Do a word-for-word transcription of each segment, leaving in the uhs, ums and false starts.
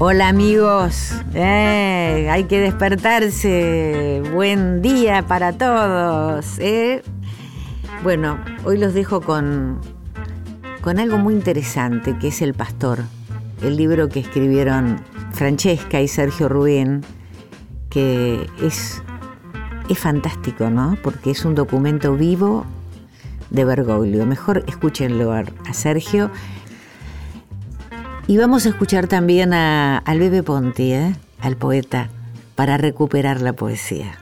Hola amigos, eh, hay que despertarse, buen día para todos. ¿eh? Bueno, hoy los dejo con, con algo muy interesante, que es El Pastor, el libro que escribieron Francesca y Sergio Rubin, que es, es fantástico, ¿no? Porque es un documento vivo de Bergoglio. Mejor escúchenlo a, a Sergio. Y vamos a escuchar también a, al Bebe Ponti, ¿eh? al poeta, para recuperar la poesía.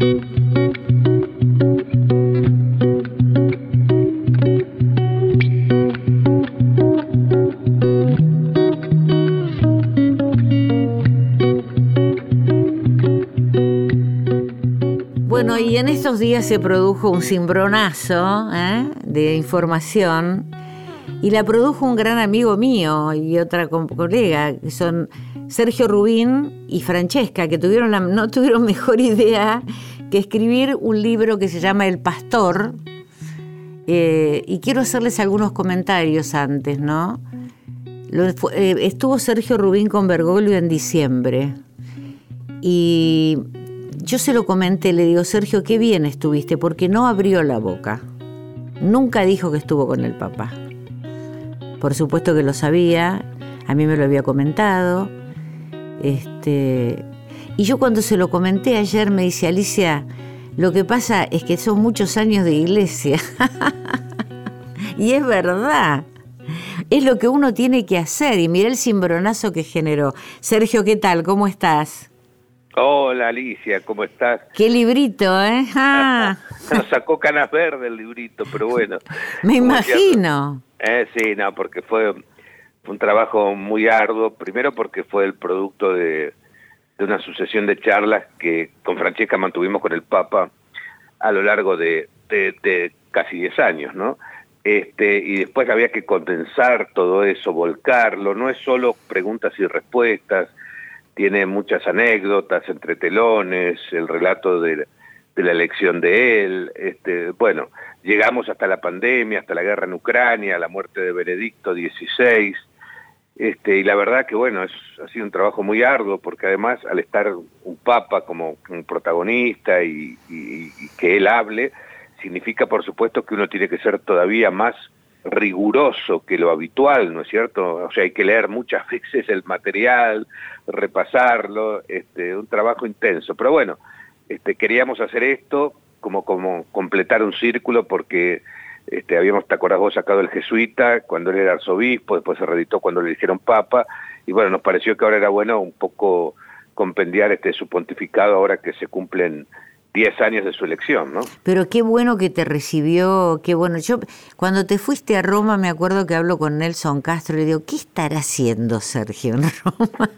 Bueno, y en estos días se produjo un cimbronazo ¿eh? de información. Y la produjo un gran amigo mío y otra colega, que son Sergio Rubin y Francesca, que tuvieron la, no tuvieron mejor idea que escribir un libro que se llama El Pastor. Eh, y quiero hacerles algunos comentarios antes, ¿no? Lo, eh, estuvo Sergio Rubin con Bergoglio en diciembre. Y yo se lo comenté, le digo, Sergio, qué bien estuviste, porque no abrió la boca. Nunca dijo que estuvo con el papá. Por supuesto que lo sabía, a mí me lo había comentado. Este, y yo cuando se lo comenté ayer me dice, Alicia, lo que pasa es que son muchos años de iglesia. Y es verdad, es lo que uno tiene que hacer. Y mira el cimbronazo que generó. Sergio, ¿qué tal? ¿Cómo estás? Hola Alicia, ¿cómo estás? Qué librito, ¿eh? Ah. Nos sacó canas verdes el librito, pero bueno. Me imagino. Eh, sí, no, porque fue, fue un trabajo muy arduo, primero porque fue el producto de, de una sucesión de charlas que con Francesca mantuvimos con el Papa a lo largo de, de, de casi diez años, ¿no? Este, y después había que condensar todo eso, volcarlo, no es solo preguntas y respuestas, tiene muchas anécdotas entre telones, el relato de, de la elección de él, este, bueno, llegamos hasta la pandemia, hasta la guerra en Ucrania, la muerte de Benedicto dieciséis, este, y la verdad que bueno, es, ha sido un trabajo muy arduo, porque además al estar un papa como un protagonista y, y, y que él hable, significa por supuesto que uno tiene que ser todavía más riguroso que lo habitual, ¿no es cierto? O sea, hay que leer muchas veces el material, repasarlo, este, un trabajo intenso, pero bueno, este, queríamos hacer esto como, como completar un círculo, porque este, habíamos, te acordás vos, sacado El Jesuita cuando él era arzobispo, después se reeditó cuando le eligieron papa, y bueno, nos pareció que ahora era bueno un poco compendiar este su pontificado ahora que se cumplen diez años de su elección, ¿no? Pero qué bueno que te recibió, qué bueno. Yo, cuando te fuiste a Roma, me acuerdo que hablo con Nelson Castro y le digo, ¿qué estará haciendo Sergio en Roma?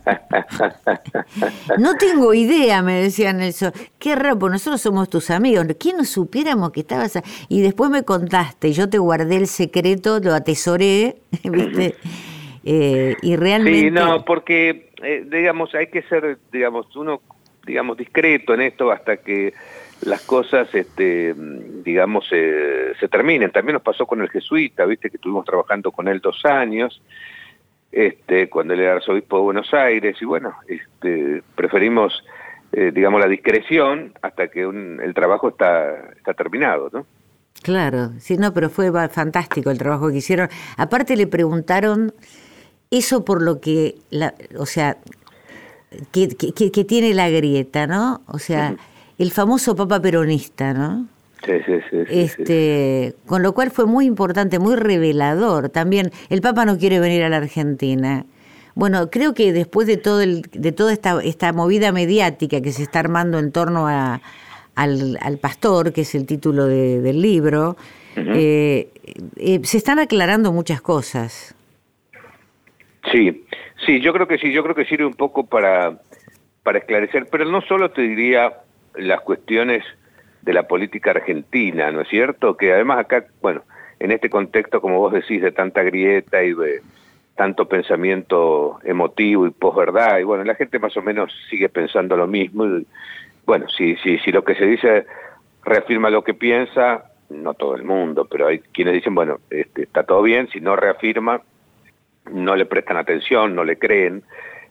No tengo idea, me decía Nelson. Qué raro, pues nosotros somos tus amigos. ¿Quién nos supiéramos que estabas ahí? Y después me contaste, yo te guardé el secreto, lo atesoré, ¿viste? Eh, y realmente... Sí, no, porque, eh, digamos, hay que ser, digamos, uno... digamos, discreto en esto hasta que las cosas, este, digamos, eh, se terminen. También nos pasó con el Jesuita, viste, que estuvimos trabajando con él dos años, este, cuando él era arzobispo de Buenos Aires, y bueno, este, preferimos, eh, digamos, la discreción hasta que un, el trabajo está, está terminado, ¿no? Claro, sí, no, pero fue fantástico el trabajo que hicieron. Aparte le preguntaron eso por lo que, la, o sea... Que, que, que tiene la grieta, ¿no? O sea, uh-huh. el famoso papa peronista, ¿no? Sí, sí, sí. Este, sí. Con lo cual fue muy importante, muy revelador. También, el papa no quiere venir a la Argentina. Bueno, creo que después de todo el, de toda esta, esta movida mediática que se está armando en torno a, al, al pastor, que es el título de, del libro, uh-huh. eh, eh, se están aclarando muchas cosas. Sí, sí, yo creo que sí, yo creo que sirve un poco para, para esclarecer, pero no solo te diría las cuestiones de la política argentina, ¿no es cierto? Que además acá, bueno, en este contexto, como vos decís, de tanta grieta y de tanto pensamiento emotivo y posverdad, y bueno, la gente más o menos sigue pensando lo mismo, y bueno, si, si, si lo que se dice reafirma lo que piensa, no todo el mundo, pero hay quienes dicen, bueno, este, está todo bien, si no reafirma, no le prestan atención, no le creen,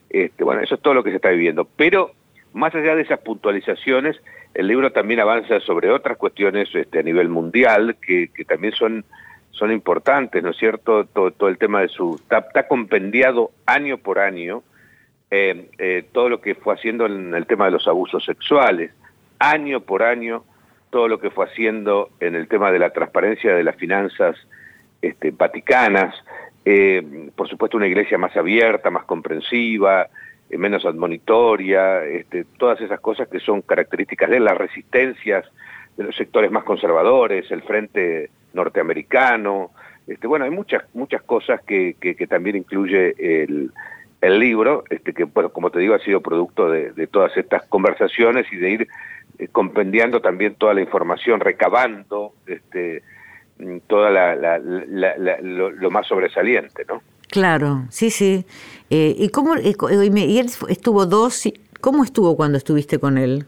Este, bueno, eso es todo lo que se está viviendo. Pero más allá de esas puntualizaciones, el libro también avanza sobre otras cuestiones este, a nivel mundial que, que también son, son importantes, ¿no es cierto? Todo, todo el tema de su... Está, está compendiado año por año eh, eh, todo lo que fue haciendo en el tema de los abusos sexuales, año por año todo lo que fue haciendo en el tema de la transparencia de las finanzas este, vaticanas, eh, por supuesto una iglesia más abierta, más comprensiva, eh, menos admonitoria, este, todas esas cosas que son características de las resistencias de los sectores más conservadores, el frente norteamericano, este, bueno, hay muchas muchas cosas que, que, que también incluye el, el libro, este, que bueno, como te digo, ha sido producto de, de todas estas conversaciones y de ir eh, compendiando también toda la información, recabando este, toda la, la, la, la lo, lo más sobresaliente, ¿no? Claro, sí, sí. Eh, ¿Y cómo y él estuvo dos? ¿Cómo estuvo cuando estuviste con él?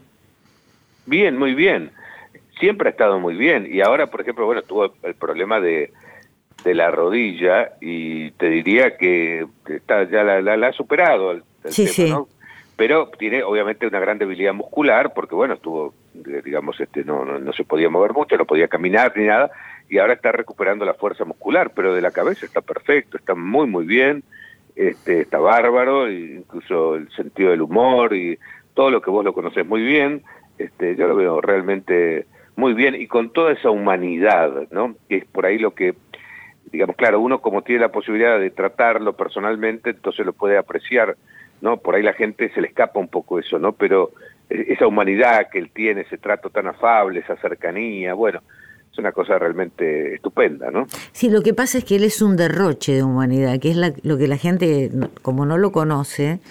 Bien, muy bien. Siempre ha estado muy bien. Y ahora, por ejemplo, bueno, tuvo el problema de, de la rodilla y te diría que está, ya la, la, la ha superado el, el sí, tema, sí. ¿no? Pero tiene obviamente una gran debilidad muscular porque, bueno, estuvo, digamos, este no, no, no se podía mover mucho, no podía caminar ni nada, y ahora está recuperando la fuerza muscular, pero de la cabeza está perfecto, está muy, muy bien, este está bárbaro, incluso el sentido del humor y todo lo que vos lo conocés muy bien, este yo lo veo realmente muy bien y con toda esa humanidad, ¿no? Que es por ahí lo que, digamos, claro, uno como tiene la posibilidad de tratarlo personalmente, entonces lo puede apreciar, ¿no? Por ahí la gente se le escapa un poco eso, ¿no? Pero esa humanidad que él tiene, ese trato tan afable, esa cercanía, bueno, es una cosa realmente estupenda, ¿no? Sí, lo que pasa es que él es un derroche de humanidad, que es la, lo que la gente, como no lo conoce,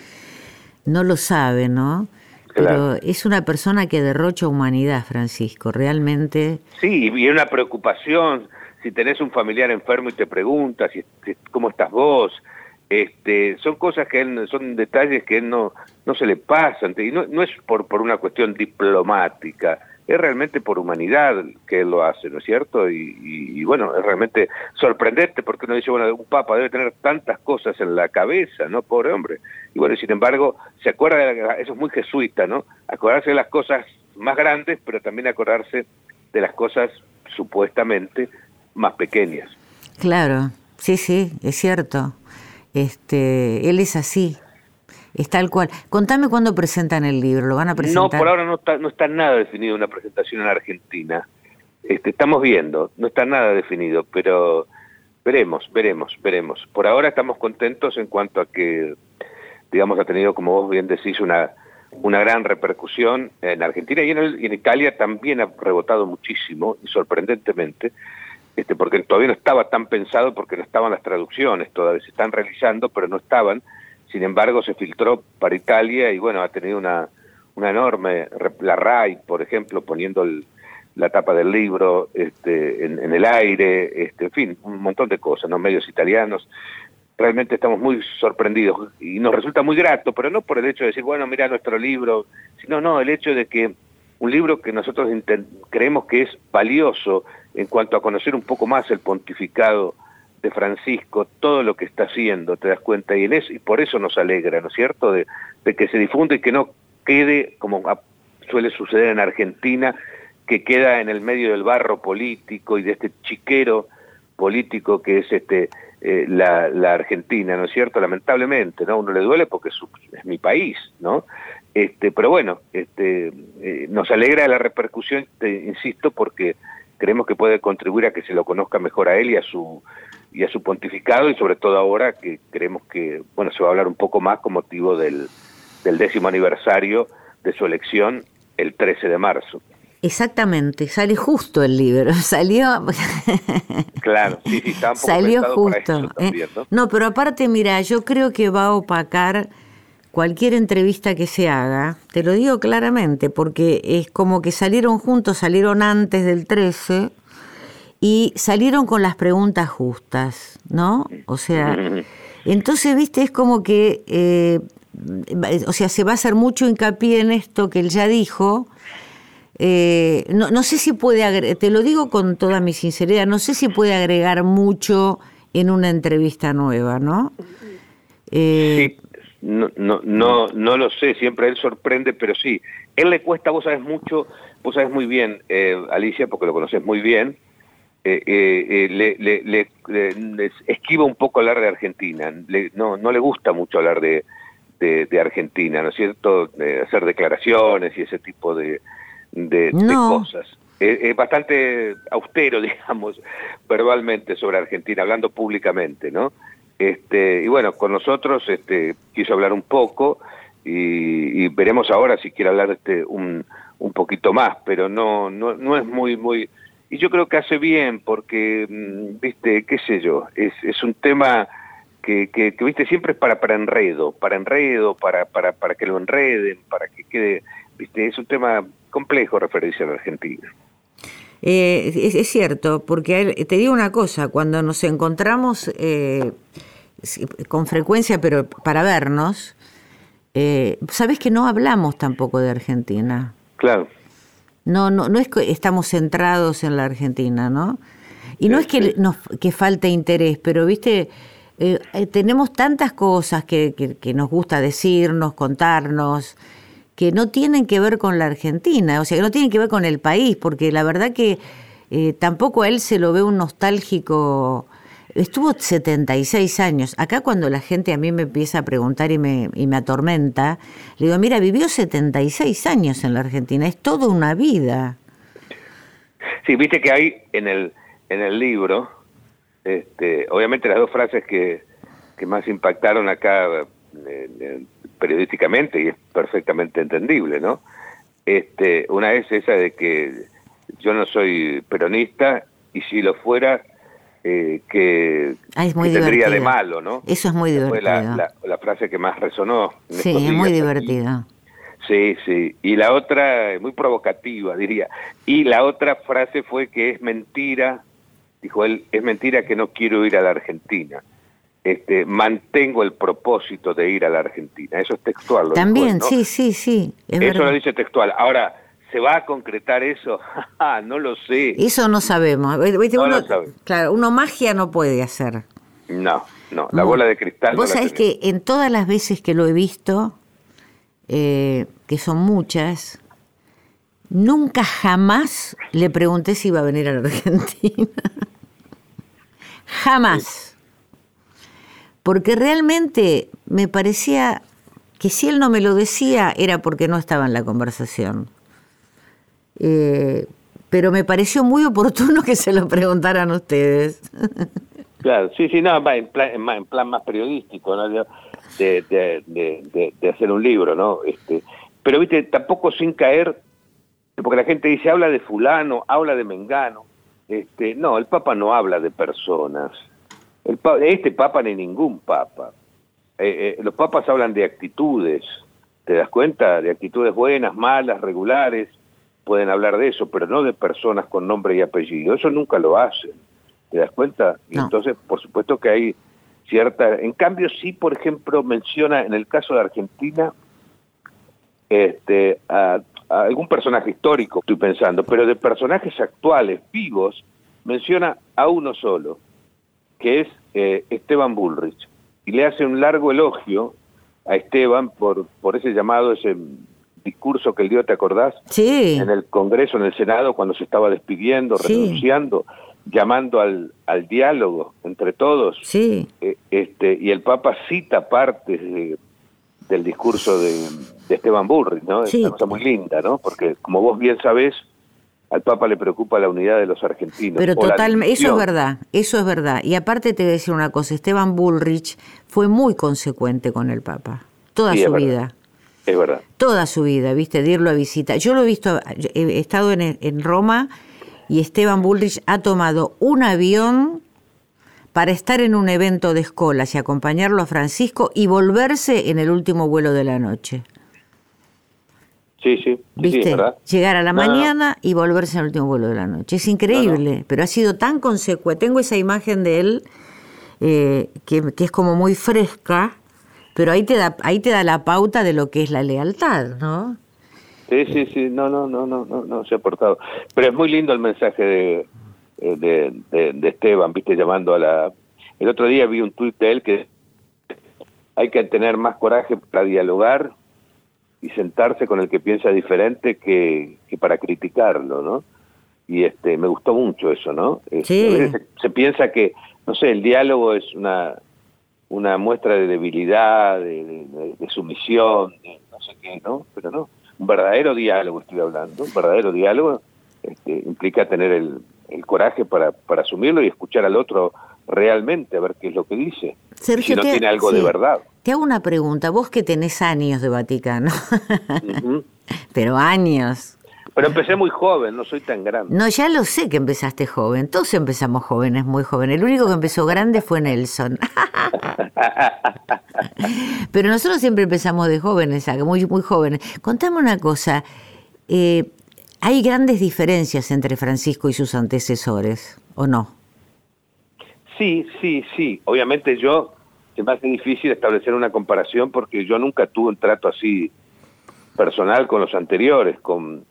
no lo sabe, ¿no? Pero claro, es una persona que derrocha humanidad, Francisco, realmente. Sí, y una preocupación, si tenés un familiar enfermo y te preguntas si, si, cómo estás vos, este, son cosas que él, son detalles que él no, no se le pasan, y no, no es por, por una cuestión diplomática, es realmente por humanidad que él lo hace, ¿no es cierto? Y, y, y bueno, es realmente sorprendente porque uno dice, bueno, un papa debe tener tantas cosas en la cabeza, ¿no? Pobre hombre. Y bueno, sin embargo, se acuerda, de la, eso es muy jesuita, ¿no? Acordarse de las cosas más grandes, pero también acordarse de las cosas supuestamente más pequeñas. Claro, sí, sí, es cierto. Este, él es así. Es tal cual. Contame cuándo presentan el libro, ¿lo van a presentar? No, por ahora no está, no está nada definido una presentación en Argentina. Este, estamos viendo, no está nada definido, pero veremos, veremos, veremos. Por ahora estamos contentos en cuanto a que, digamos, ha tenido, como vos bien decís, una, una gran repercusión en Argentina y en, el, y en Italia también ha rebotado muchísimo y sorprendentemente, este, porque todavía no estaba tan pensado porque no estaban las traducciones, todavía se están realizando, pero no estaban. Sin embargo, se filtró para Italia y, bueno, ha tenido una, una enorme... La RAI, por ejemplo, poniendo el, la tapa del libro este, en, en el aire, este, en fin, un montón de cosas, ¿no? Medios italianos. Realmente estamos muy sorprendidos y nos resulta muy grato, pero no por el hecho de decir, bueno, mira nuestro libro, sino no, el hecho de que un libro que nosotros creemos que es valioso en cuanto a conocer un poco más el pontificado de Francisco, todo lo que está haciendo, te das cuenta, y en eso, y por eso nos alegra, ¿no es cierto?, de, de que se difunda y que no quede, como suele suceder en Argentina, que queda en el medio del barro político y de este chiquero político que es este eh, la, la Argentina, ¿no es cierto?, lamentablemente, ¿no? Uno le duele porque es, su, es mi país, ¿no? Este, pero bueno, este, eh, nos alegra la repercusión, te insisto, porque creemos que puede contribuir a que se lo conozca mejor a él y a su y a su pontificado, y sobre todo ahora que creemos que, bueno, se va a hablar un poco más con motivo del, del décimo aniversario de su elección el trece de marzo. Exactamente, sale justo el libro, salió... Claro, sí, sí, está un poco salió justo. Para eso también, ¿no? Eh, no, pero aparte, mira, yo creo que va a opacar cualquier entrevista que se haga, te lo digo claramente, porque es como que salieron juntos, salieron antes del trece... y salieron con las preguntas justas, ¿no? O sea, entonces, viste, es como que, eh, o sea, se va a hacer mucho hincapié en esto que él ya dijo. Eh, no, no sé si puede agregar, te lo digo con toda mi sinceridad, no sé si puede agregar mucho en una entrevista nueva, ¿no? Eh, sí, No, no, no, no lo sé, siempre él sorprende, pero sí, él le cuesta, vos sabés mucho, vos sabés muy bien, eh, Alicia, porque lo conoces muy bien, eh, eh, eh, le, le, le, le, le esquiva un poco hablar de Argentina, le, no, no le gusta mucho hablar de, de, de Argentina, ¿no es cierto? De hacer declaraciones y ese tipo de, de, no. de cosas. Es, es bastante austero, digamos, verbalmente sobre Argentina, hablando públicamente, ¿no? Este, y bueno, con nosotros este, quiso hablar un poco y, y veremos ahora si quiere hablar este, un, un poquito más, pero no, no, no es muy, muy... Y yo creo que hace bien porque, viste, qué sé yo, es, es un tema que, que, que, viste, siempre es para, para enredo, para enredo, para, para, para que lo enreden, para que quede, viste, es un tema complejo referirse a la Argentina. Eh, es, es cierto, porque te digo una cosa, cuando nos encontramos eh, con frecuencia, pero para vernos, eh, sabes que no hablamos tampoco de Argentina. Claro. No, no, no es que estamos centrados en la Argentina, ¿no? Y sí, no es que sí. nos que falte interés, pero viste, eh, eh, tenemos tantas cosas que, que, que nos gusta decirnos, contarnos, que no tienen que ver con la Argentina, o sea, que no tienen que ver con el país, porque la verdad que eh, tampoco a él se lo ve un nostálgico. Estuvo setenta y seis años. Acá cuando la gente a mí me empieza a preguntar y me, y me atormenta, le digo, mira, vivió setenta y seis años en la Argentina, es toda una vida. Sí, viste que hay en el, en el libro, este, obviamente las dos frases que, que más impactaron acá eh, eh, periodísticamente, y es perfectamente entendible, ¿no? Este, una es esa de que yo no soy peronista, y si lo fuera, eh, que, ah, es muy que tendría divertido. de malo, ¿no? Eso es muy divertido. Fue la, la, la frase que más resonó. En sí, estos es días muy aquí. divertido. Sí, sí. Y la otra, muy provocativa, diría. Y la otra frase fue que es mentira, dijo él, es mentira que no quiero ir a la Argentina. Este, mantengo el propósito de ir a la Argentina. Eso es textual. Lo También, dijo él, ¿no? sí, sí, sí. Es eso verdad. lo dice textual. Ahora, ¿se va a concretar eso? No lo sé. Eso no sabemos. ¿Viste? No uno, lo sabe. Claro, uno magia no puede hacer. No, no. La bola de cristal Vos no la sabés tenemos. que en todas las veces que lo he visto, eh, que son muchas, nunca jamás le pregunté si iba a venir a la Argentina. Jamás. Porque realmente me parecía que si él no me lo decía era porque no estaba en la conversación. Eh, pero me pareció muy oportuno que se lo preguntaran ustedes. Claro, sí, sí, no, va en plan, en, en plan más periodístico, ¿no? De, de, de, de, de hacer un libro, ¿no? Este, pero, viste, tampoco sin caer, porque la gente dice, habla de fulano, habla de mengano. Este, no, el Papa no habla de personas. El pa, este Papa ni ningún Papa. Eh, eh, los papas hablan de actitudes, ¿te das cuenta? De actitudes buenas, malas, regulares, pueden hablar de eso, pero no de personas con nombre y apellido. Eso nunca lo hacen, ¿te das cuenta? Y no. Entonces, por supuesto que hay cierta... En cambio, sí, por ejemplo, menciona, en el caso de Argentina, este, a, a algún personaje histórico, estoy pensando, pero de personajes actuales, vivos, menciona a uno solo, que es eh, Esteban Bullrich. Y le hace un largo elogio a Esteban por, por ese llamado, ese discurso que él dio, ¿te acordás? Sí. En el Congreso, en el Senado, cuando se estaba despidiendo, sí. renunciando, llamando al, al diálogo entre todos. Sí. Eh, este, y el Papa cita partes de, del discurso de, de Esteban Bullrich, ¿no? Es sí. una cosa muy linda, ¿no? Porque, como vos bien sabés, al Papa le preocupa la unidad de los argentinos. Pero totalmente, eso es verdad, eso es verdad. Y aparte te voy a decir una cosa, Esteban Bullrich fue muy consecuente con el Papa, toda sí, su es vida. Es verdad. Toda su vida, viste, de irlo a visitar. Yo lo he visto, he estado en, en Roma y Esteban Bullrich ha tomado un avión para estar en un evento de escolas y acompañarlo a Francisco y volverse en el último vuelo de la noche. Sí, sí, ¿viste? Sí, ¿verdad? Llegar a la no, mañana no. y volverse en el último vuelo de la noche. Es increíble, no, no. pero ha sido tan consecuente. Tengo esa imagen de él eh, que, que es como muy fresca, pero ahí te da ahí te da la pauta de lo que es la lealtad, ¿no? Sí, sí, sí, no, no, no, no, no, no se ha portado. Pero es muy lindo el mensaje de, de, de, de Esteban, viste, llamando a la... El otro día vi un tuit de él que hay que tener más coraje para dialogar y sentarse con el que piensa diferente que, que para criticarlo, ¿no? Y este me gustó mucho eso, ¿no? Este, Sí. A veces se, se piensa que, no sé, el diálogo es una una muestra de debilidad, de, de, de sumisión, de no sé qué, ¿no? Pero no, un verdadero diálogo estoy hablando, un verdadero diálogo este, implica tener el, el coraje para, para asumirlo y escuchar al otro realmente, a ver qué es lo que dice, Sergio, si no te, tiene algo sí, de verdad. Te hago una pregunta, vos que tenés años de Vaticano, Uh-huh. pero años. Pero empecé muy joven, no soy tan grande. No, ya lo sé que empezaste joven, todos empezamos jóvenes, muy jóvenes. El único que empezó grande fue Nelson. Pero nosotros siempre empezamos de jóvenes, muy, muy jóvenes. Contame una cosa, eh, ¿hay grandes diferencias entre Francisco y sus antecesores, o no? Sí, sí, sí. Obviamente yo, se me hace difícil establecer una comparación porque yo nunca tuve un trato así personal con los anteriores. Con,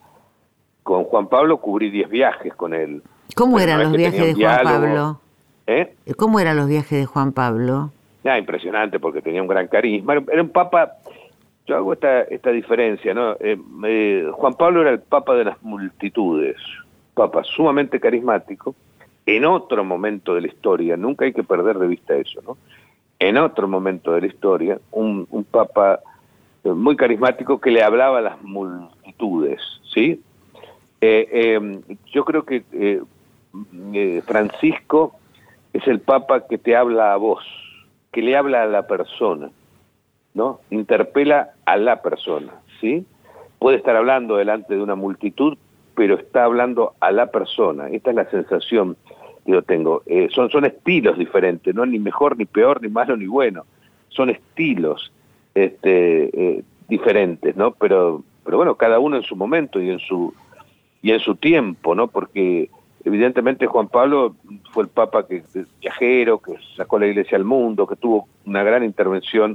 con Juan Pablo cubrí diez viajes con él. ¿Cómo Pero eran no es los que viajes tenía de un Juan diálogo. Pablo? ¿Eh? ¿Cómo eran los viajes de Juan Pablo? Ah, impresionante porque tenía un gran carisma. Era un papa, yo hago esta, esta diferencia, ¿no? Eh, eh, Juan Pablo era el papa de las multitudes, papa sumamente carismático, en otro momento de la historia, nunca hay que perder de vista eso, ¿no? En otro momento de la historia, un, un papa muy carismático que le hablaba a las multitudes, ¿sí? Eh, eh, yo creo que eh, eh, Francisco es el papa que te habla a vos, que le habla a la persona, ¿no? Interpela a la persona, ¿sí? Puede estar hablando delante de una multitud, pero está hablando a la persona. Esta es la sensación que yo tengo. Eh, son, son estilos diferentes, no ni mejor, ni peor, ni malo, ni bueno. Son estilos este, eh, diferentes, ¿no? Pero, pero bueno, cada uno en su momento y en su y en su tiempo, ¿no? Porque evidentemente Juan Pablo fue el papa que viajero, que sacó la iglesia al mundo, que tuvo una gran intervención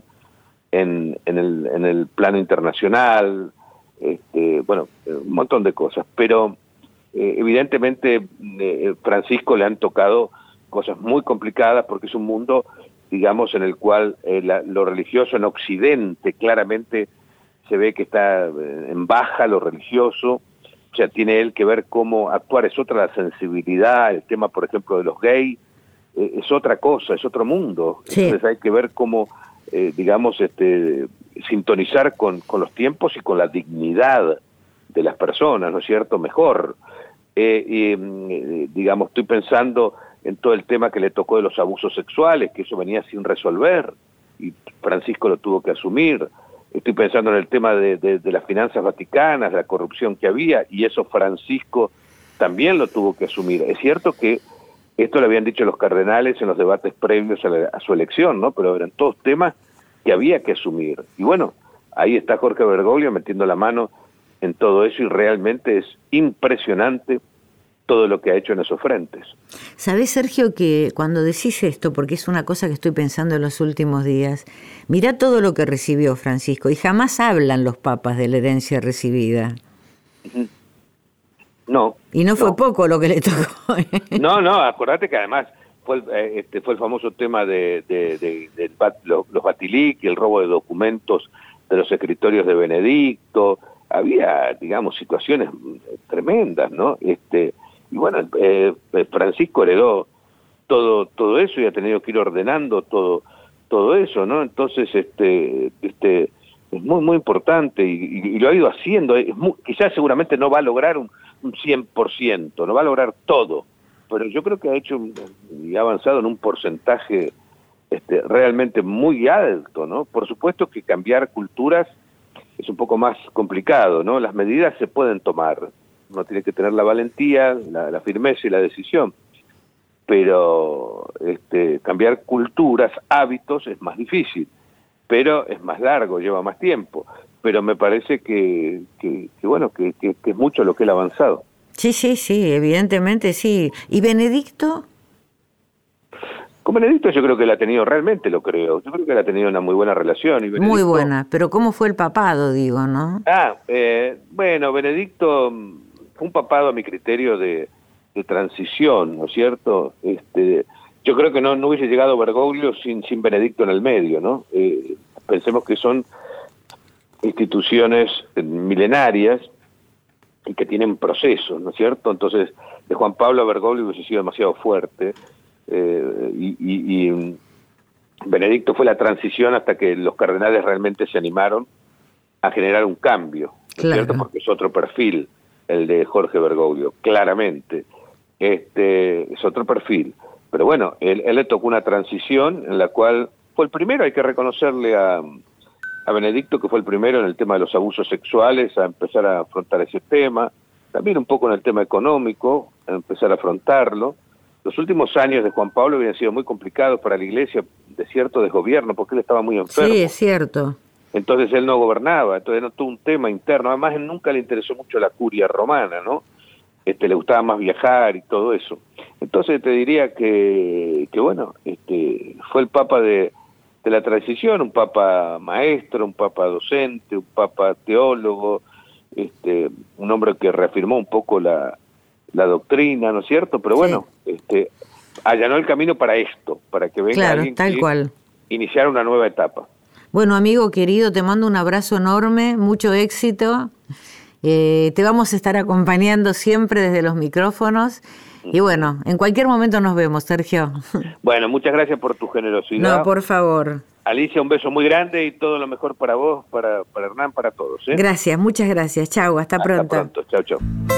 en, en, el, en el plano internacional, este, bueno, un montón de cosas. Pero eh, evidentemente eh, Francisco le han tocado cosas muy complicadas porque es un mundo, digamos, en el cual eh, la, lo religioso en Occidente claramente se ve que está en baja, lo religioso. O sea, tiene él que ver cómo actuar, es otra la sensibilidad, el tema, por ejemplo, de los gays, eh, es otra cosa, es otro mundo. Sí. Entonces hay que ver cómo, eh, digamos, este, sintonizar con, con los tiempos y con la dignidad de las personas, ¿no es cierto? Mejor. Eh, eh, digamos, estoy pensando en todo el tema que le tocó de los abusos sexuales, que eso venía sin resolver, y Francisco lo tuvo que asumir. Estoy pensando en el tema de, de, de las finanzas vaticanas, la corrupción que había, y eso Francisco también lo tuvo que asumir. Es cierto que esto lo habían dicho los cardenales en los debates previos a, la, a su elección, ¿no? Pero eran todos temas que había que asumir. Y bueno, ahí está Jorge Bergoglio metiendo la mano en todo eso y realmente es impresionante todo lo que ha hecho en esos frentes. ¿Sabés, Sergio, que cuando decís esto, porque es una cosa que estoy pensando en los últimos días, mirá todo lo que recibió Francisco, y jamás hablan los papas de la herencia recibida? No. Y no fue no. poco lo que le tocó. No, no, acordate que además fue el, este, fue el famoso tema de, de, de, de, de los, los Batilic y el robo de documentos de los escritorios de Benedicto. Había, digamos, situaciones tremendas, ¿no? Este... Y bueno, eh, Francisco heredó todo todo eso y ha tenido que ir ordenando todo todo eso, ¿no? Entonces, este este es muy muy importante y, y, y lo ha ido haciendo. Es muy, quizás seguramente no va a lograr un, un cien por ciento, no va a lograr todo, pero yo creo que ha hecho y ha avanzado en un porcentaje este, realmente muy alto, ¿no? Por supuesto que cambiar culturas es un poco más complicado, ¿no? Las medidas se pueden tomar. Uno tiene que tener la valentía, la, la firmeza y la decisión. Pero este, cambiar culturas, hábitos, es más difícil. Pero es más largo, lleva más tiempo. Pero me parece que, que, que bueno, que, que, que es mucho lo que él ha avanzado. Sí, sí, sí, evidentemente sí. ¿Y Benedicto? Con Benedicto yo creo que él ha tenido, realmente lo creo, yo creo que él ha tenido una muy buena relación. Y Benedicto, muy buena, pero ¿cómo fue el papado, digo, no? Ah, eh, bueno, Benedicto fue un papado a mi criterio de, de transición, ¿no es cierto? Este, yo creo que no, no hubiese llegado Bergoglio sin, sin Benedicto en el medio, ¿no? Eh, pensemos que son instituciones milenarias y que tienen procesos, ¿no es cierto? Entonces, de Juan Pablo a Bergoglio hubiese sido demasiado fuerte, eh, y, y, y Benedicto fue la transición hasta que los cardenales realmente se animaron a generar un cambio, ¿no es claro. cierto? Porque es otro perfil el de Jorge Bergoglio, claramente. Este, es otro perfil. Pero bueno, él, él le tocó una transición en la cual fue el primero, hay que reconocerle a, a Benedicto que fue el primero en el tema de los abusos sexuales, a empezar a afrontar ese tema, también un poco en el tema económico, a empezar a afrontarlo. Los últimos años de Juan Pablo habían sido muy complicados para la Iglesia, de cierto desgobierno, porque él estaba muy enfermo. Sí, es cierto. Entonces él no gobernaba, entonces no tuvo un tema interno, además él nunca le interesó mucho la curia romana, ¿no? Este, le gustaba más viajar y todo eso. Entonces te diría que, que bueno, este, fue el papa de, de la transición, un papa maestro, un papa docente, un papa teólogo, este, un hombre que reafirmó un poco la, la doctrina, ¿no es cierto? Pero bueno, sí. este, allanó el camino para esto, para que venga claro, alguien tal que cual. iniciara una nueva etapa. Bueno, amigo querido, te mando un abrazo enorme, mucho éxito. Eh, te vamos a estar acompañando siempre desde los micrófonos. Y bueno, en cualquier momento nos vemos, Sergio. Bueno, muchas gracias por tu generosidad. No, por favor. Alicia, un beso muy grande y todo lo mejor para vos, para, para Hernán, para todos, ¿eh? Gracias, muchas gracias. Chau, hasta, hasta pronto. pronto. Chau, chau.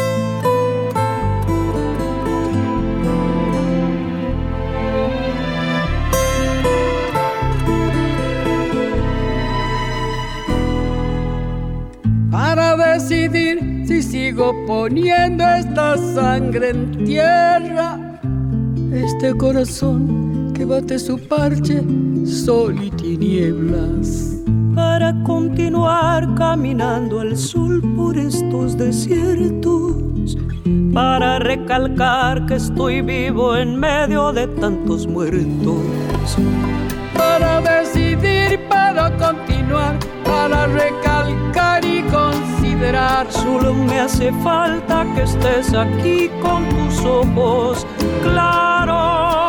Para decidir si sigo poniendo esta sangre en tierra, este corazón que bate su parche, sol y tinieblas. Para continuar caminando al sol por estos desiertos, para recalcar que estoy vivo en medio de tantos muertos. Para decidir, para continuar, para recalcar y considerar. Solo me hace falta que estés aquí con tus ojos claros.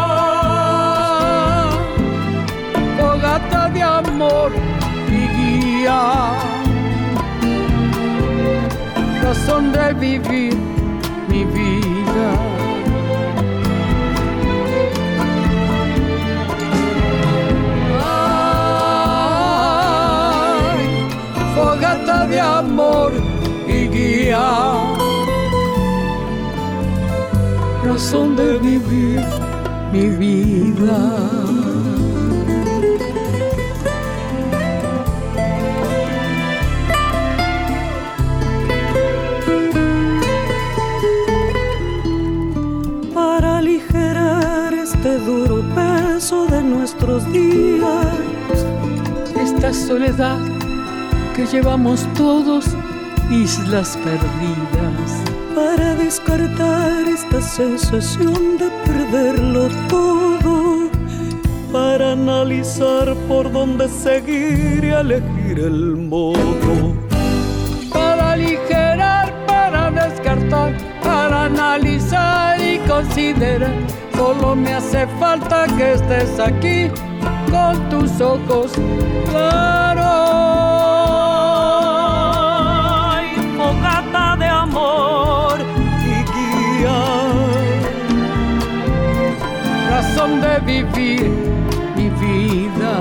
Fogata de amor y guía, razón de vivir mi vida. Fogata de amor y guía, razón de vivir mi vida. Para aligerar este duro peso de nuestros días, esta soledad que llevamos todos, islas perdidas. Para descartar esta sensación de perderlo todo, para analizar por dónde seguir y elegir el modo. Para aligerar, para descartar, para analizar y considerar. Solo me hace falta que estés aquí con tus ojos claros. Fogata de amor y guía, razón de vivir mi vida.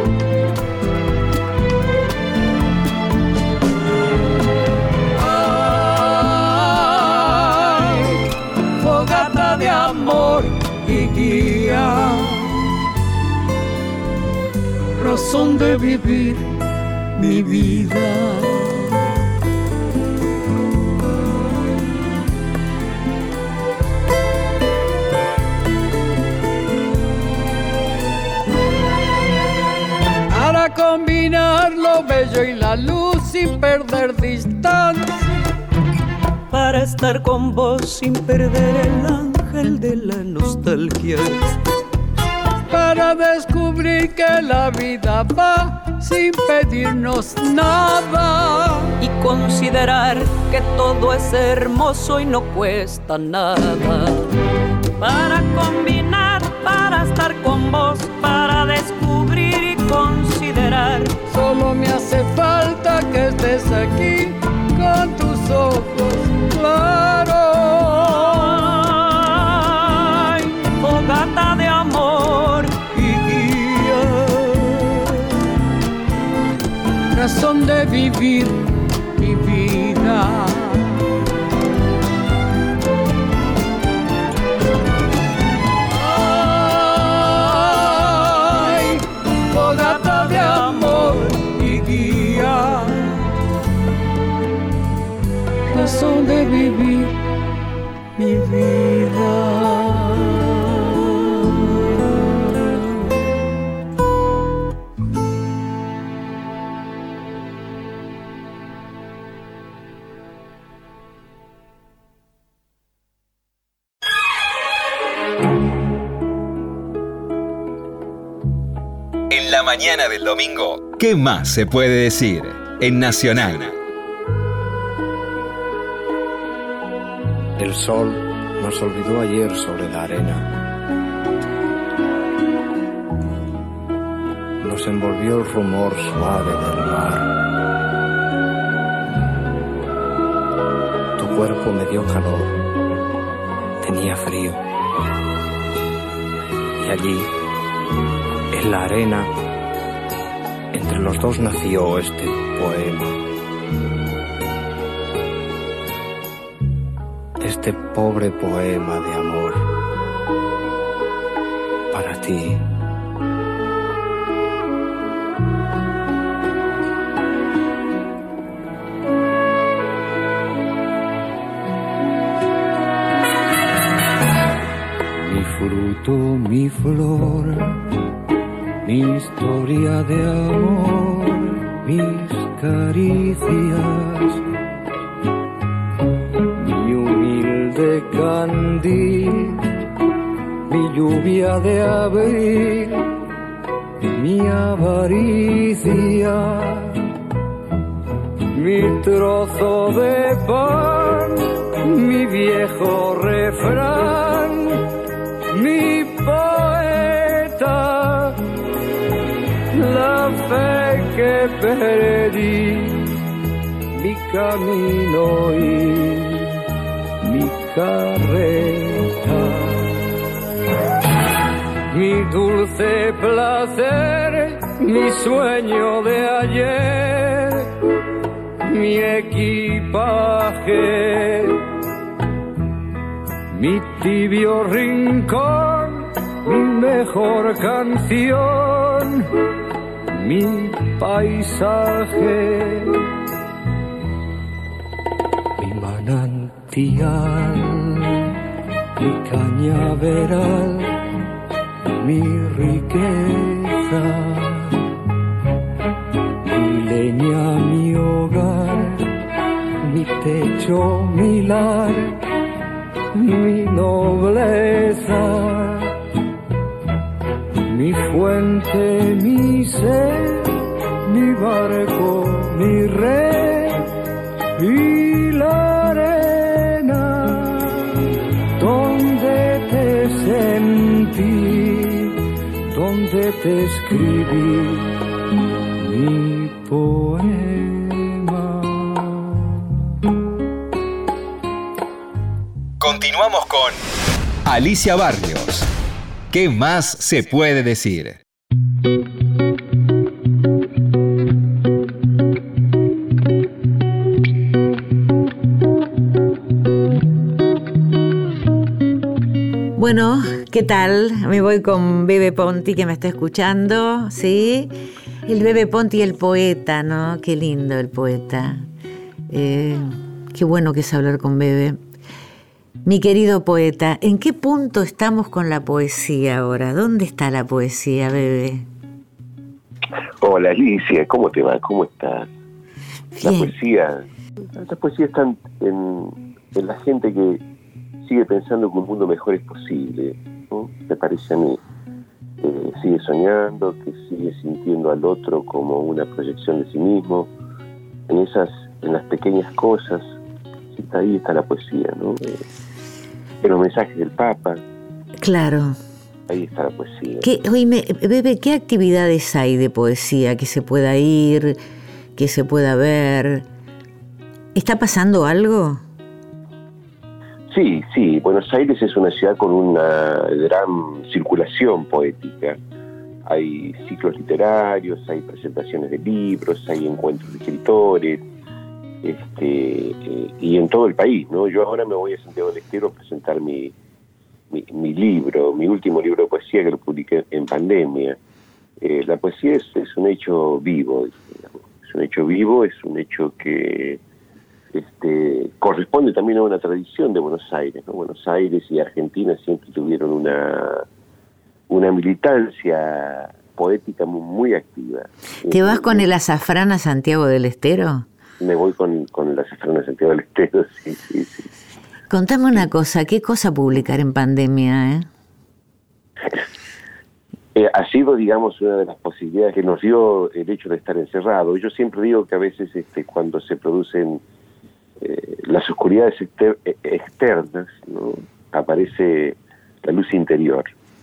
Ay, fogata de amor y guía, razón de vivir mi vida. Combinar lo bello y la luz sin perder distancia. Para estar con vos sin perder el ángel de la nostalgia. Para descubrir que la vida va sin pedirnos nada. Y considerar que todo es hermoso y no cuesta nada. Para combinar, para estar con vos, para descubrir y considerar Solo me hace falta que estés aquí con tus ojos claros. Ay, fogata de amor y guía, razón de vivir mi vida. Ay, fogata de amor y guía, razón de vivir mi vida. En la mañana del domingo, ¿qué más se puede decir? En Nacional. El sol nos olvidó ayer sobre la arena. Nos envolvió el rumor suave del mar. Tu cuerpo me dio calor, tenía frío. Y allí, en la arena, entre los dos nació este poema. Este pobre poema de amor para ti. Mi fruto, mi flor, mi historia de amor, mis caricias, mi humilde candil, mi lluvia de abril, mi avaricia, mi trozo de pan, mi viejo refrán, mi poeta, la fe que perdí, mi camino y mi carreta, mi dulce placer, mi sueño de ayer, mi equipaje, mi tibio rincón, mi mejor canción, mi paisaje, mi manantial, mi cañaveral, mi riqueza, mi leña, mi hogar, mi techo, mi lar, mi nobleza, mi fuente, mi sed, mi barco, mi red y la arena donde te sentí, donde te escribí mi poema. Continuamos con Alicia Barrios. ¿Qué más se puede decir? Bueno, ¿qué tal? Me voy con Bebe Ponti, que me está escuchando, ¿sí? El Bebe Ponti, el poeta, ¿no? Qué lindo el poeta. Eh, qué bueno que es hablar con Bebe. Mi querido poeta, ¿en qué punto estamos con la poesía ahora? ¿Dónde está la poesía, Bebe? Hola, Alicia, ¿cómo te va? ¿Cmo estás? Bien. La poesía, la poesía está en, en la gente que sigue pensando que un mundo mejor es posible, ¿no? Me parece a mí. Eh, sigue soñando, que sigue sintiendo al otro como una proyección de sí mismo. En esas, en las pequeñas cosas, sí, está ahí está la poesía, ¿no? Eh, en los mensajes del Papa. Claro. ahí está la poesía. ¿Qué, oíme, Bebe, ¿qué actividades hay de poesía que se pueda ir, que se pueda ver? ¿Está pasando algo? Sí, sí, Buenos Aires es una ciudad con una gran circulación poética. Hay ciclos literarios, hay presentaciones de libros, hay encuentros de escritores, este, eh, y en todo el país, ¿no? Yo ahora me voy a Santiago del Estero a presentar mi, mi, mi libro, mi último libro de poesía que lo publiqué en pandemia. Eh, la poesía es, es un hecho vivo, digamos. Es un hecho vivo, es un hecho que este, corresponde también a una tradición de Buenos Aires, ¿no? Buenos Aires y Argentina siempre tuvieron una... una militancia poética muy, muy activa. ¿Te vas con el azafrán a Santiago del Estero? Me voy con, con el azafrán a Santiago del Estero, sí, sí, sí. Contame una cosa, ¿qué cosa publicar en pandemia, eh? eh? Ha sido, digamos, una de las posibilidades que nos dio el hecho de estar encerrado. Yo siempre digo que a veces este, cuando se producen eh, las oscuridades exter- externas, ¿no? Aparece la luz interior.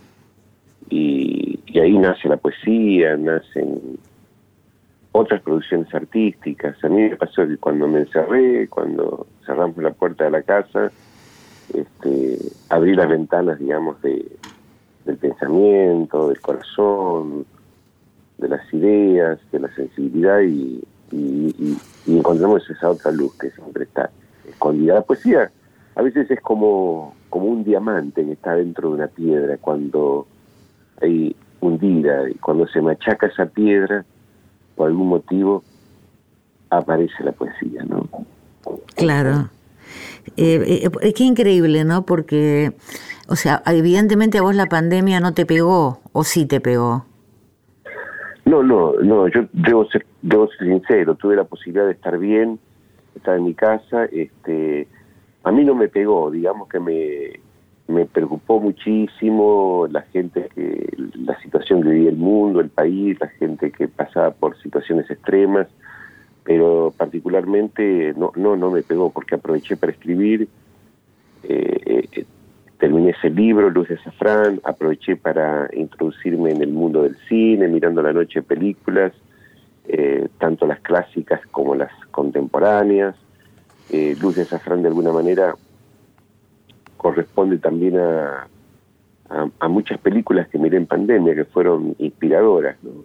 Y, y ahí nace la poesía, nacen otras producciones artísticas. A mí me pasó que cuando me encerré, cuando cerramos la puerta de la casa, este, abrí las ventanas, digamos, de, del pensamiento, del corazón, de las ideas, de la sensibilidad, y, y, y, y encontramos esa otra luz que siempre está escondida. La poesía a veces es como, como un diamante que está dentro de una piedra. Cuando hay hundida, y cuando se machaca esa piedra, por algún motivo, aparece la poesía, ¿no? Claro. Eh, eh, qué increíble, ¿no? Porque, o sea, evidentemente a vos la pandemia no te pegó, ¿o sí te pegó? No, no, no, yo debo ser, debo ser sincero, tuve la posibilidad de estar bien, estar en mi casa, este, a mí no me pegó, digamos que me... me preocupó muchísimo la gente, que la situación que vivía el mundo, el país, la gente que pasaba por situaciones extremas, pero particularmente no no no me pegó, porque aproveché para escribir, eh, eh, terminé ese libro, Luz de Azafrán, aproveché para introducirme en el mundo del cine, mirando a la noche películas, eh, tanto las clásicas como las contemporáneas. eh, Luz de Azafrán de alguna manera corresponde también a, a, a muchas películas que miré en pandemia, que fueron inspiradoras, ¿no?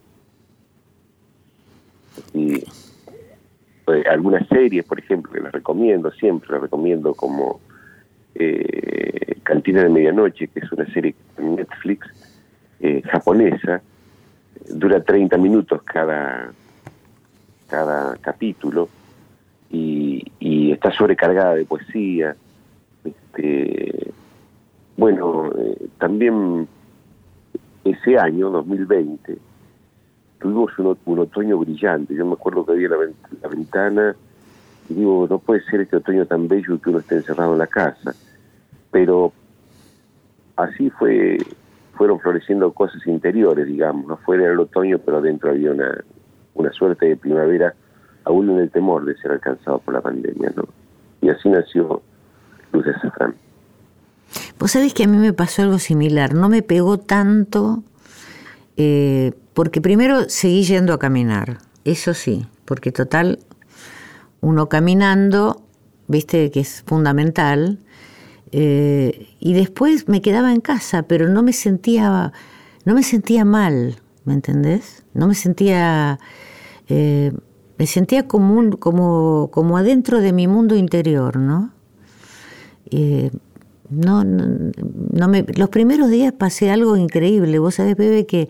Y pues, algunas series, por ejemplo, que las recomiendo siempre, las recomiendo como eh, Cantina de Medianoche, que es una serie en Netflix, eh, japonesa, dura treinta minutos cada, cada capítulo, y, y está sobrecargada de poesía. Este, bueno, eh, también ese año, dos mil veinte, tuvimos un, un otoño brillante. Yo me acuerdo que había la, la ventana y digo, no puede ser este otoño tan bello que uno esté encerrado en la casa. Pero así fue, fueron floreciendo cosas interiores, digamos. Afuera era el otoño, pero dentro había una, una suerte de primavera, aún en el temor de ser alcanzado por la pandemia, ¿no? Y así nació Luz de Azafrán. Vos sabés que a mí me pasó algo similar, no me pegó tanto, eh, porque primero seguí yendo a caminar, eso sí, porque total, uno caminando, viste que es fundamental, eh, y después me quedaba en casa, pero no me sentía, no me sentía mal, ¿me entendés? No me sentía, eh, me sentía como, un, como, como adentro de mi mundo interior, ¿no? Eh, no, no, no me, los primeros días pasé algo increíble. Vos sabés, Bebe, que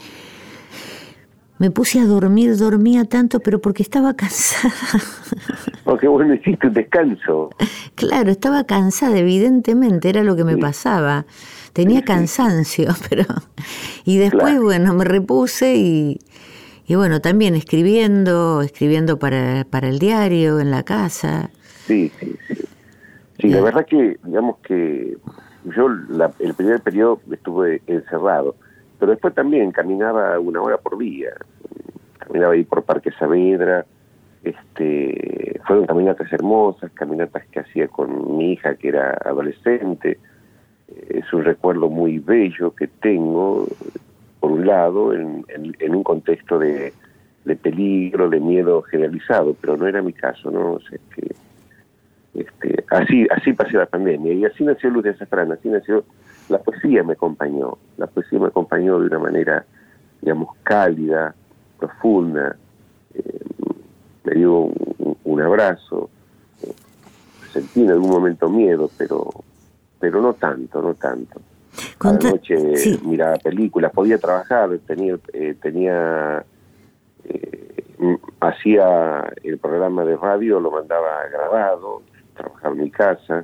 me puse a dormir, dormía tanto, pero porque estaba cansada. Porque vos necesitas un descanso. Claro, estaba cansada, evidentemente, era lo que me sí. pasaba. Tenía cansancio, pero... Y después, claro. bueno, me repuse y, y bueno, también escribiendo, escribiendo para, para el diario, en la casa. Sí, sí, sí. Sí, la verdad que, digamos que yo la, el primer periodo estuve encerrado, pero después también caminaba una hora por día, caminaba ahí por Parque Saavedra, este, fueron caminatas hermosas, caminatas que hacía con mi hija que era adolescente, es un recuerdo muy bello que tengo, por un lado, en, en, en un contexto de, de peligro, de miedo generalizado, pero no era mi caso, ¿no? O sea, que, este, así, así pasé la pandemia, y así nació Luz de Azafrán, así nació, la poesía me acompañó, la poesía me acompañó de una manera, digamos, cálida, profunda, eh, me dio un, un abrazo, eh, sentí en algún momento miedo, pero pero no tanto, no tanto. Conta- a la noche sí. miraba películas, podía trabajar, tenía, eh, tenía eh, hacía el programa de radio, lo mandaba grabado, trabajaba en mi casa,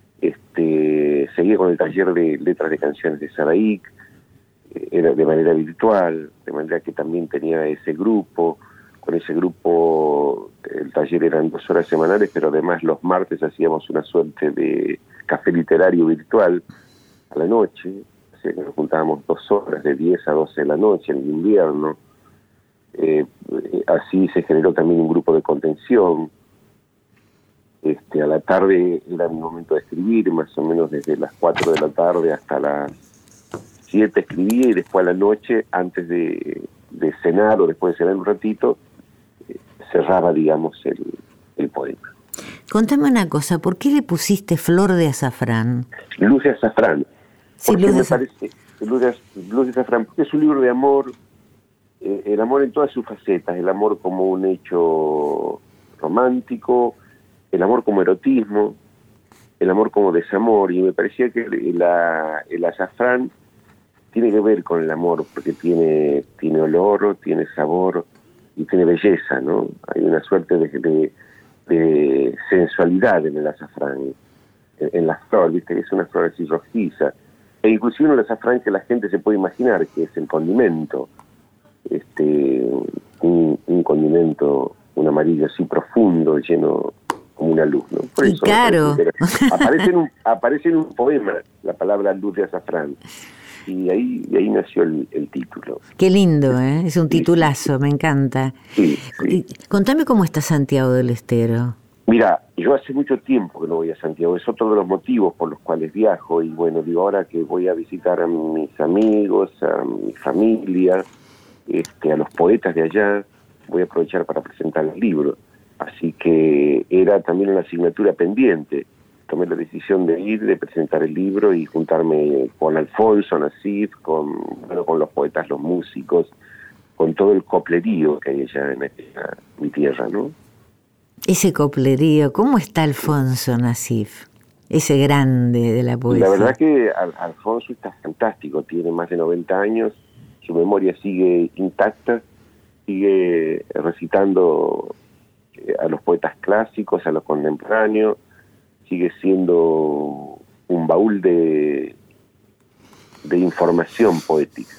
este, seguía con el taller de letras de canciones de Saraik, eh, era de manera virtual, de manera que también tenía ese grupo. Con ese grupo el taller eran dos horas semanales, pero además los martes hacíamos una suerte de café literario virtual a la noche, o sea que nos juntábamos dos horas de diez a doce de la noche en el invierno. Eh, así se generó también un grupo de contención. Este, a la tarde era mi momento de escribir, más o menos desde las cuatro de la tarde hasta las siete escribía, y después a la noche, antes de, de cenar o después de cenar un ratito, eh, cerraba, digamos, el, el poema. Contame una cosa, ¿por qué le pusiste Flor de Azafrán? Luz de Azafrán. Sí, porque Luz de me Azafrán. parece, Luz de, Luz de Azafrán, porque es un libro de amor, eh, el amor en todas sus facetas, el amor como un hecho romántico, el amor como erotismo, el amor como desamor, y me parecía que la, el azafrán tiene que ver con el amor, porque tiene, tiene olor, tiene sabor y tiene belleza, ¿no? Hay una suerte de, de, de sensualidad en el azafrán, en, en la flor, ¿viste? Es una flor así rojiza, e inclusive en el azafrán que la gente se puede imaginar que es el condimento, este, un, un condimento, un amarillo así profundo, lleno como una luz, ¿no? Por y eso, claro. Aparece en, un, aparece en un poema la palabra Luz de Azafrán. Y ahí, y ahí nació el, el título. Qué lindo, ¿eh? Es un titulazo, me encanta. Sí, sí. Y contame cómo está Santiago del Estero. Mira, yo hace mucho tiempo que no voy a Santiago, es otro de los motivos por los cuales viajo, y bueno, digo, ahora que voy a visitar a mis amigos, a mi familia, este, a los poetas de allá, voy a aprovechar para presentar el libro. Así que era también una asignatura pendiente. Tomé la decisión de ir, de presentar el libro y juntarme con Alfonso, Nasif, con, bueno, con los poetas, los músicos, con todo el coplerío que hay allá en esta, mi tierra, ¿no? Ese coplerío, ¿cómo está Alfonso Nasif? Ese grande de la poesía. La verdad que Al- Alfonso está fantástico, tiene más de noventa años, su memoria sigue intacta, sigue recitando a los poetas clásicos, a los contemporáneos, sigue siendo un baúl de, de información poética,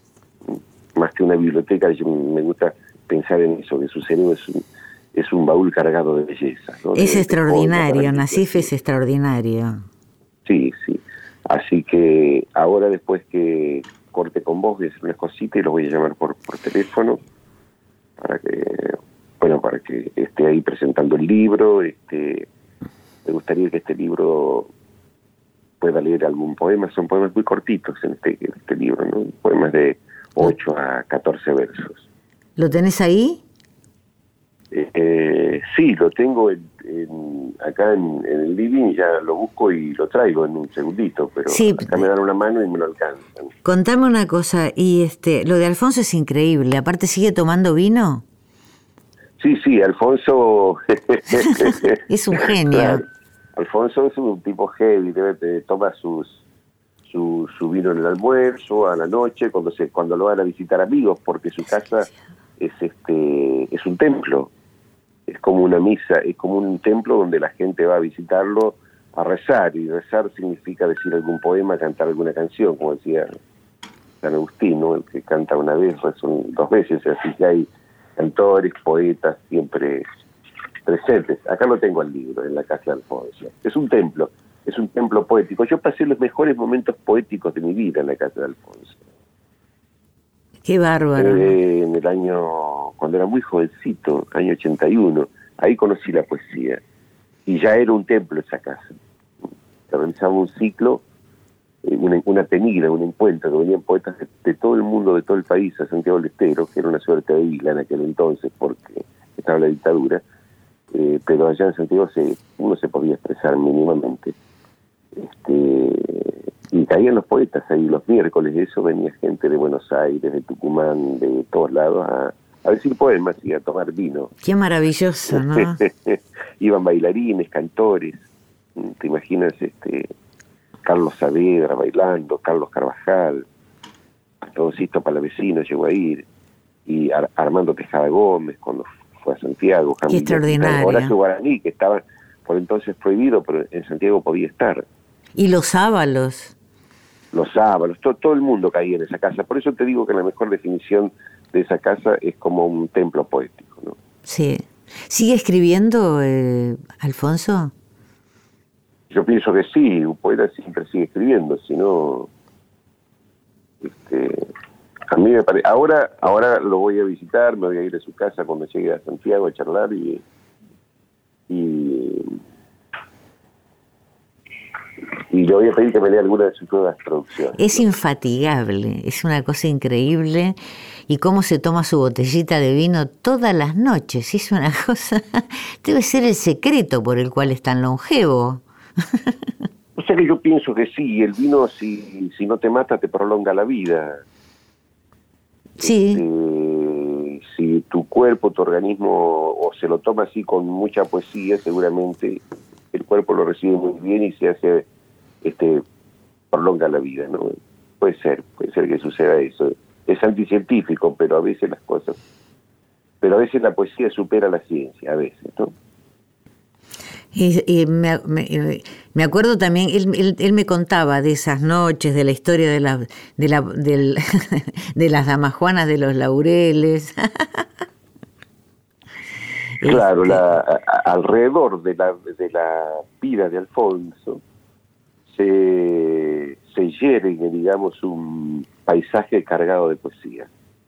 más que una biblioteca. Yo me gusta pensar en eso, que su cerebro es un, es un baúl cargado de belleza, ¿no? Es de, extraordinario, de Nasif es extraordinario. Sí, sí. Así que ahora, después que corte con vos, voy a hacer unas cositas y los voy a llamar por, por teléfono para que, bueno, para que esté ahí presentando el libro. Este, me gustaría que este libro pueda leer algún poema. Son poemas muy cortitos en este, en este libro, ¿no? Poemas de ocho a catorce versos. ¿Lo tenés ahí? Eh, eh, sí, lo tengo en, en, acá en, en el living, ya lo busco y lo traigo en un segundito, pero Sí. acá me dan una mano y me lo alcanzan. Contame una cosa, y este, lo de Alfonso es increíble, aparte sigue tomando vino. Sí, sí, Alfonso... Es un genio. Claro. Alfonso es un tipo heavy, debe, de, toma sus, su, su vino en el almuerzo, a la noche, cuando se cuando lo van a visitar amigos, porque su casa es este es un templo, es como una misa, es como un templo donde la gente va a visitarlo a rezar, y rezar significa decir algún poema, cantar alguna canción, como decía San Agustín, ¿no? El que canta una vez, reza dos veces, así que hay cantores, poetas siempre presentes. Acá lo tengo al libro, en la casa de Alfonso. Es un templo, es un templo poético. Yo pasé los mejores momentos poéticos de mi vida en la casa de Alfonso. Qué bárbaro. Eh, en el año, cuando era muy jovencito, año ochenta y uno, ahí conocí la poesía. Y ya era un templo esa casa. Se realizaba un ciclo una, una tenida, un encuentro, que venían poetas de, de todo el mundo, de todo el país, a Santiago del Estero, que era una suerte de isla en aquel entonces, porque estaba la dictadura, eh, pero allá en Santiago se, uno se podía expresar mínimamente. Este, y caían los poetas ahí los miércoles, de eso venía gente de Buenos Aires, de Tucumán, de todos lados, a, a decir poemas y a tomar vino. Qué maravilloso, ¿no? Iban bailarines, cantores, te imaginas, este Carlos Saavedra bailando, Carlos Carvajal, Don Sisto Palavecino llegó a ir, y Ar- Armando Tejada Gómez cuando fue a Santiago. Qué extraordinario. Horacio Guaraní, que estaba por entonces prohibido, pero en Santiago podía estar. Y los Ábalos. Los Ábalos, todo, todo el mundo caía en esa casa. Por eso te digo que la mejor definición de esa casa es como un templo poético, ¿no? Sí. ¿Sigue escribiendo, eh, Alfonso? Yo pienso que sí, un poeta siempre sigue escribiendo, si no... Este, a mí me parece... Ahora, ahora lo voy a visitar, me voy a ir a su casa cuando llegue a Santiago a charlar y... y y le voy a pedir que me lea alguna de sus nuevas producciones. Es infatigable, es una cosa increíble. Y cómo se toma su botellita de vino todas las noches. Es una cosa... Debe ser el secreto por el cual es tan longevo. O sea que yo pienso que sí, el vino si, si no te mata te prolonga la vida. Sí. Este, si tu cuerpo, tu organismo o se lo toma así con mucha poesía, seguramente el cuerpo lo recibe muy bien y se hace... este prolonga la vida, ¿no? Puede ser, puede ser que suceda eso. Es anticientífico, pero a veces las cosas, pero a veces la poesía supera la ciencia, a veces, ¿no? Y, y me, me, me acuerdo también, él, él, él me contaba de esas noches, de la historia de, la, de, la, del, de las damajuanas de los laureles. Claro, este... la, a, alrededor de la, de la vida de Alfonso se, se yergue, digamos, un paisaje cargado de poesía.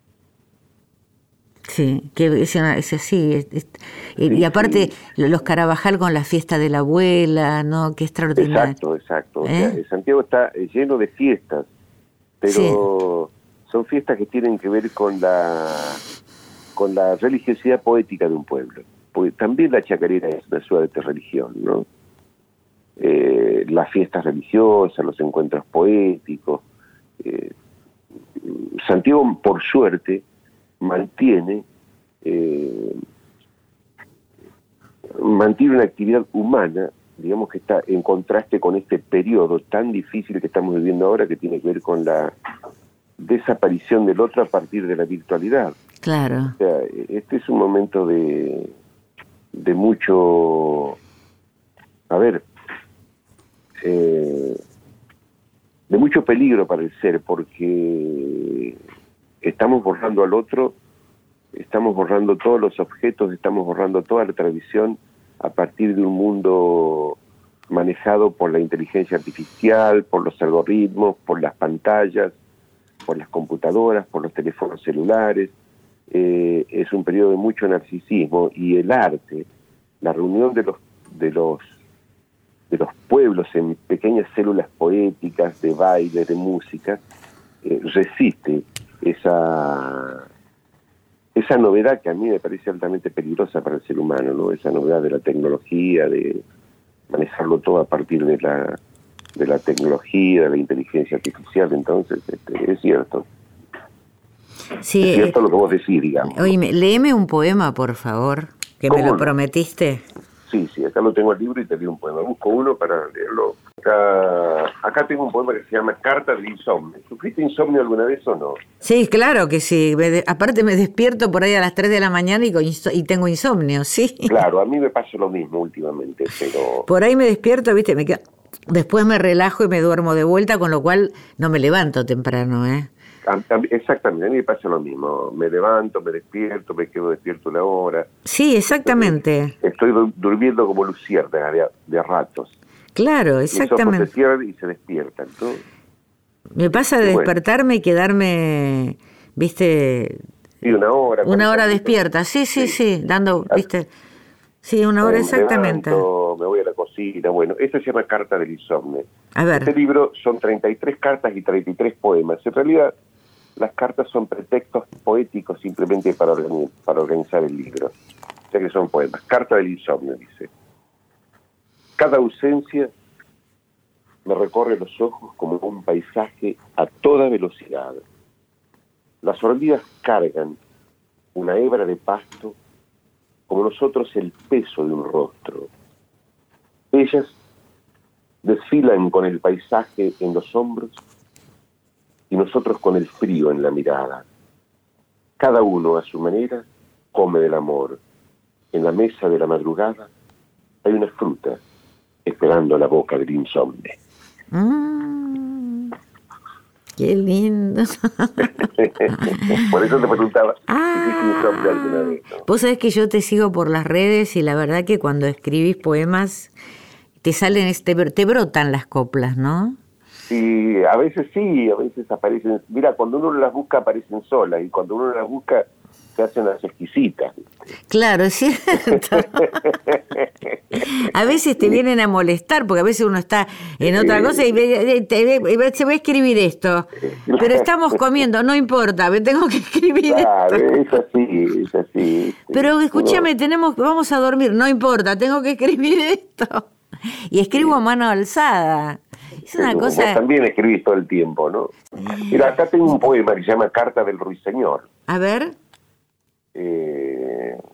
Sí, que es, una, es así. Es, es, sí, y aparte, sí. Los Carabajal con la fiesta de la abuela, ¿no? Qué extraordinario. Exacto, exacto. ¿Eh? O sea, Santiago está lleno de fiestas, pero sí. Son fiestas que tienen que ver con la con la religiosidad poética de un pueblo. Porque también la chacarera es una suerte de religión, ¿no? Eh, las fiestas religiosas, los encuentros poéticos. Eh, Santiago, por suerte, mantiene eh, mantiene una actividad humana, digamos, que está en contraste con este periodo tan difícil que estamos viviendo ahora, que tiene que ver con la desaparición del otro a partir de la virtualidad. Claro. O sea, este es un momento de de mucho, a ver, eh, de mucho peligro para el ser, porque estamos borrando al otro, estamos borrando todos los objetos, estamos borrando toda la tradición a partir de un mundo manejado por la inteligencia artificial, por los algoritmos, por las pantallas, por las computadoras, por los teléfonos celulares. Eh, es un periodo de mucho narcisismo, y el arte, la reunión de los de los de los pueblos en pequeñas células poéticas, de baile, de música, eh, resiste esa esa novedad que a mí me parece altamente peligrosa para el ser humano, ¿no? Esa novedad de la tecnología, de manejarlo todo a partir de la de la tecnología, de la inteligencia artificial. Entonces, este, es cierto. Sí, es cierto lo que vos decís, digamos. Oíme, léeme un poema, por favor, que me lo no? prometiste. Sí, sí, acá lo tengo el libro y te leo un poema. Busco uno para leerlo. Acá, acá tengo un poema que se llama Carta del Insomnio. ¿Sufriste insomnio alguna vez o no? Sí, claro que sí. Me de, aparte me despierto por ahí a las tres de la mañana y, con, y tengo insomnio, sí. Claro, a mí me pasa lo mismo últimamente, pero... Por ahí me despierto, viste, me quedo... después me relajo y me duermo de vuelta, con lo cual no me levanto temprano, ¿eh? Exactamente, a mí me pasa lo mismo. Me levanto, me despierto, me quedo despierto una hora. Sí, exactamente. Estoy, estoy durmiendo como luciérnaga de, de ratos. Claro, exactamente. Mis ojos se cierran y se despiertan, ¿no? Me pasa de bueno. despertarme y quedarme, viste... Sí, una hora. Una hora despierta, sí, sí, sí, sí, dando, viste... Sí, una hora me exactamente. levanto, me voy a la cocina. Bueno, esta se llama Carta del Insomne. A ver. Este libro son treinta y tres cartas y treinta y tres poemas. En realidad, las cartas son pretextos poéticos simplemente para, organi- para organizar el libro. O sea que son poemas. Carta del Insomne, dice. Cada ausencia me recorre los ojos como un paisaje a toda velocidad. Las hormigas cargan una hebra de pasto, como nosotros el peso de un rostro. Ellas desfilan con el paisaje en los hombros y nosotros con el frío en la mirada. Cada uno a su manera come del amor. En la mesa de la madrugada hay una fruta esperando la boca del insomne. Mm, qué lindo. Por eso te preguntaba ah, si hiciste insomne alguna vez, ¿no? Vos sabés que yo te sigo por las redes y la verdad que cuando escribís poemas te salen, te, te brotan las coplas, ¿no? Sí, a veces sí, a veces aparecen. Mira, cuando uno las busca aparecen solas y cuando uno las busca se hacen las exquisitas. Claro, es cierto. A veces te vienen a molestar, porque a veces uno está en otra cosa y ve, te ve, se va a escribir esto. Pero estamos comiendo, no importa, me tengo que escribir claro, esto. Es así, es así. Pero escúchame, tenemos, vamos a dormir, no importa, tengo que escribir esto. Y escribo a mano alzada. Es una Vos cosa... también escribís todo el tiempo, ¿no? Mira, acá tengo un poema que se llama Carta del Ruiseñor. A ver. Eh,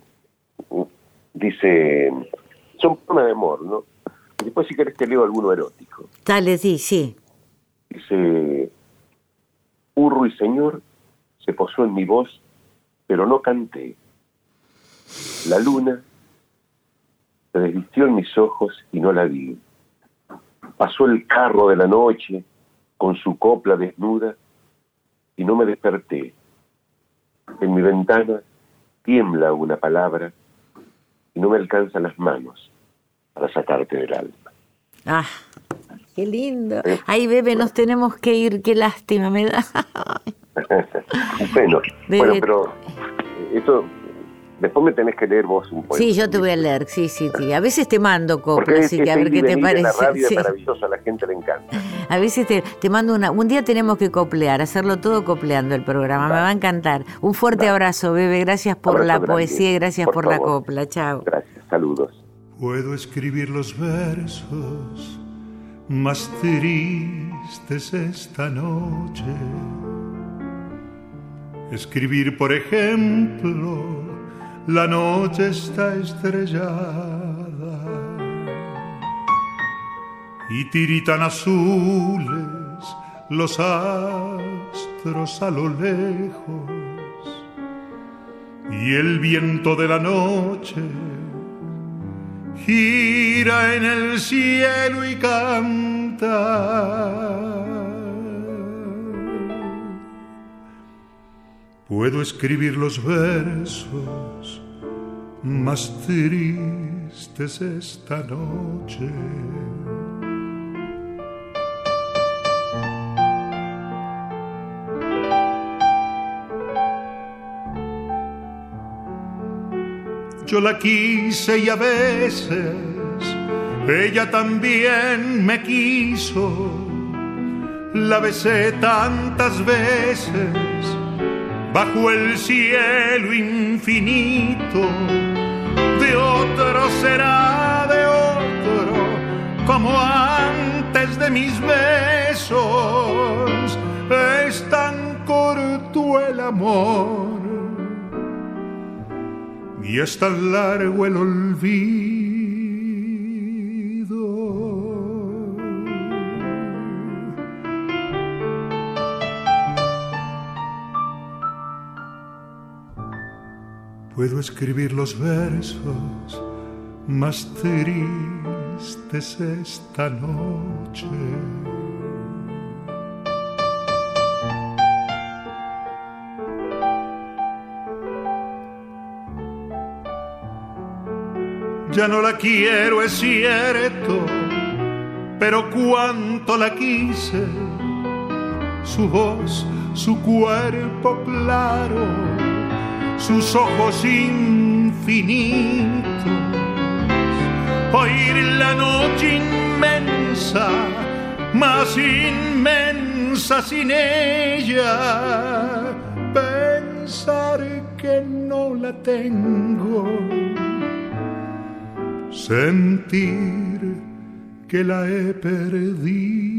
dice, son poemas de amor, ¿no? Después si querés te leo alguno erótico. Dale, sí, sí. Dice, un ruiseñor se posó en mi voz, pero no canté. La luna se desvistió en mis ojos y no la vi. Pasó el carro de la noche con su copla desnuda y no me desperté. En mi ventana tiembla una palabra y no me alcanzan las manos para sacarte del alma. Ah, qué lindo. Ay, bebé, nos tenemos que ir, qué lástima me da. bueno, bebé. bueno, pero esto después me tenés que leer vos un poema. Sí, yo te voy a leer, sí, sí, sí. A veces te mando coplas, así que a ver qué te parece. La radio sí. Es maravilloso, a la gente le encanta. A veces te, te mando una... Un día tenemos que coplear, hacerlo todo copleando el programa, vale. Me va a encantar. Un fuerte vale. abrazo, bebé, gracias por abrazo la grande. Poesía y gracias por, por la copla, chao. Gracias, saludos. Puedo escribir los versos más tristes esta noche. Escribir, por ejemplo, la noche está estrellada y tiritan azules los astros a lo lejos y el viento de la noche gira en el cielo y canta. Puedo escribir los versos más tristes esta noche. Yo la quise y a veces ella también me quiso. La besé tantas veces bajo el cielo infinito. De otro será de otro, como antes de mis besos. Es tan corto el amor y es tan largo el olvido. Puedo escribir los versos más tristes esta noche. Ya no la quiero, es cierto, pero cuánto la quise. Su voz, su cuerpo claro, sus ojos infinitos, oír la noche inmensa, más inmensa sin ella, pensar que no la tengo, sentir que la he perdido.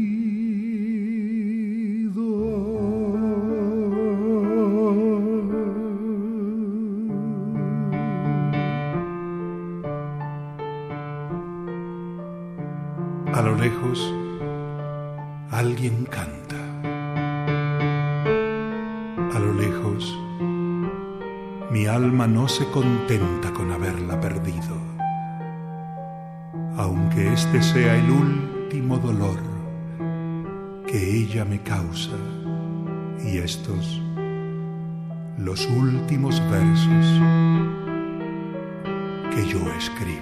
A lo lejos, alguien canta. A lo lejos, mi alma no se contenta con haberla perdido, aunque este sea el último dolor que ella me causa, y estos los últimos versos que yo escribo.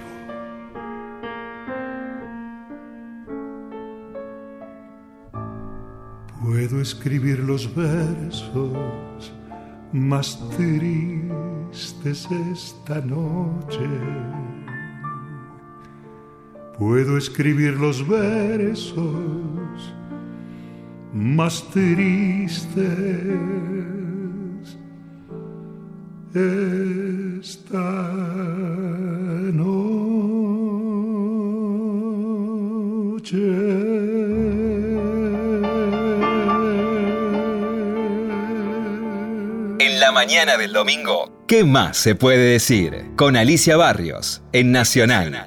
Puedo escribir los versos más tristes esta noche. Puedo escribir los versos más tristes esta noche. En la mañana del domingo, ¿qué más se puede decir? Con Alicia Barrios, en Nacional.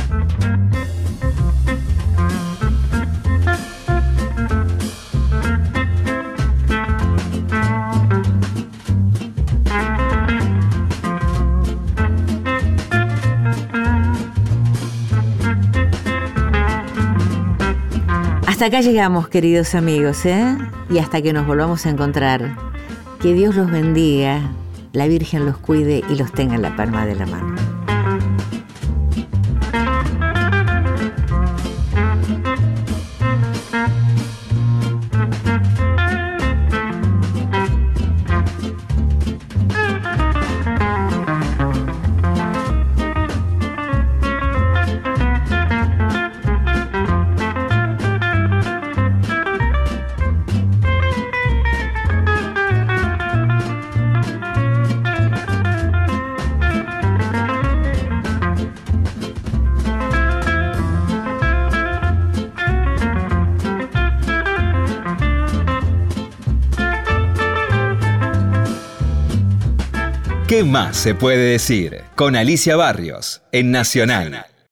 Hasta acá llegamos, queridos amigos, ¿eh? Y hasta que nos volvamos a encontrar. Que Dios los bendiga, la Virgen los cuide y los tenga en la palma de la mano. ¿Qué más se puede decir? Con Alicia Barrios, en Nacional.